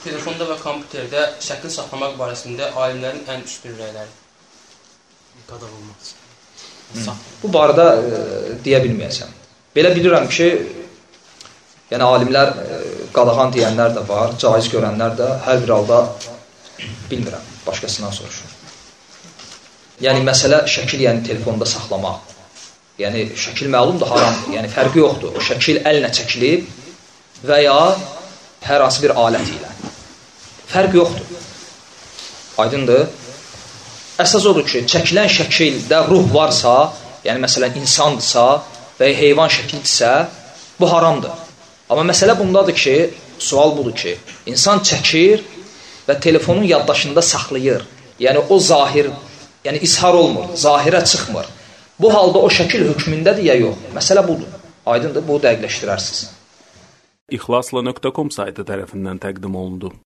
telefonda və kompüterdə şəkil saxlamaq barəsində alimlərin ən üstün rəyləri? Qadağan olmaz. Bu barədə deyə bilməyəcəm. Belə bilirəm ki, yəni alimlər qadağan deyənlər də var, caiz görənlər də, hər bir halda bilmirəm, başqasından soruşur. Yəni məsələ şəkil, yəni telefonda saxlamaq. Yəni şəkil məlumdur, haramdır. Yəni fərqi yoxdur. O şəkil əllə çəkilib və ya hər hansı bir alət ilə. Fərq yoxdur. Aydındır. Əsas odur ki, çəkilən şəkildə ruh varsa, yəni məsələn insandırsa və ya heyvan şəkildirsə, bu haramdır. Amma məsələ bundadır ki, sual budur ki, insan çəkir və telefonun yaddaşında saxlayır. Yəni o zahir, yəni ishar olmur, zahirə çıxmır. Bu halda o şəkil hökmündədir ya yox. Məsələ budur. Aydındır, bu dəqiqləşdirərsiniz. İxlasla.com saytı tərəfindən təqdim olundu.